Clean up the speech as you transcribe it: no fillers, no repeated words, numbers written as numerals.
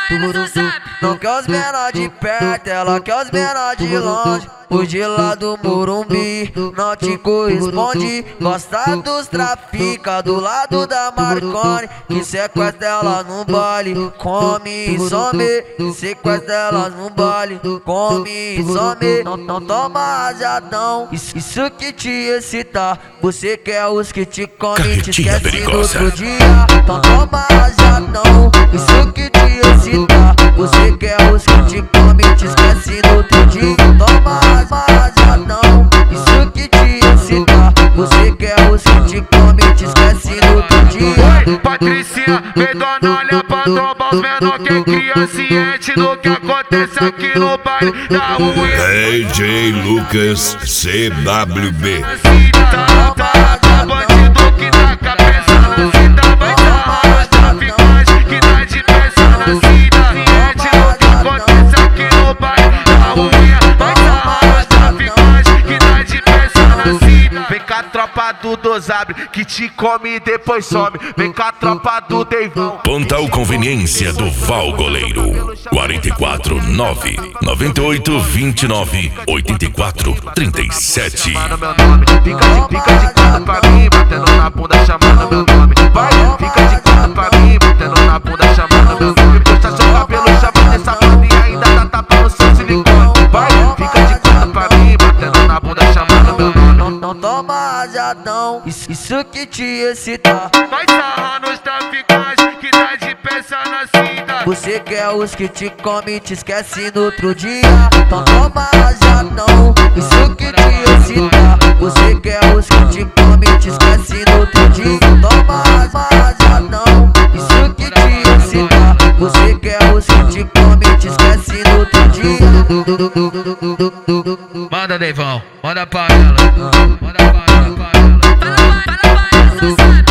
elas não sabem. Não quer os menor de perto, ela quer os menor de longe. O de lá do Morumbi não te corresponde. Gosta dos trafica do lado da Marconi, que sequestra ela no baile, come e some. Sequestra elas no baile, come e some. Não toma rajadão, isso que te excita. Você quer os que te come, te esquece no outro dia. Não toma rajadão, isso que te excita. Você quer os que te come, te esquece no outro dia. Toma rajadão, isso que te excita. Você quer os que te come, te esquece no outro dia. Oi, Patricinha, vem dona, olha pra trombar os menor que é cria ciente do que acontece aqui no baile da rua. DJ Lucas CWB. Tá bandido que tá cabeça na cita, vai dar traficante que tá de peça na cita. Ciente do que acontece aqui no baile da rua, vai dar traficante que tá de peça na cita. Vem cá, tropa do Dosabre, que te come e depois some. Vem cá, tropa do Deivão. Pontal Conveniência do Val Goleiro. 44 9 98 29 84 37. Chamando meu nome, fica de cara pra mim, batendo na bunda, chamando meu nome. Vai, fica de cara pra mim, batendo na bunda, chamando meu nome. Puxa seu cabelo, chama nessa banda e ainda dá tapa no seu silicone. Vai, fica de cara pra mim, batendo na bunda, chamando meu nome. Não toma rajadão, isso que te excita. Vai sarrando os traficantes que tá de peça na cinta. Você quer os que te come, te esquece no outro dia. Então toma rajadão, isso que te excita. Você quer os que te come, te esquece no outro dia. Toma rajadão, isso que te excita. Você quer os que te come, te esquece no outro dia. Manda, Deivão, manda pra ela. Manda pra ela. Fala pra elas não sabem.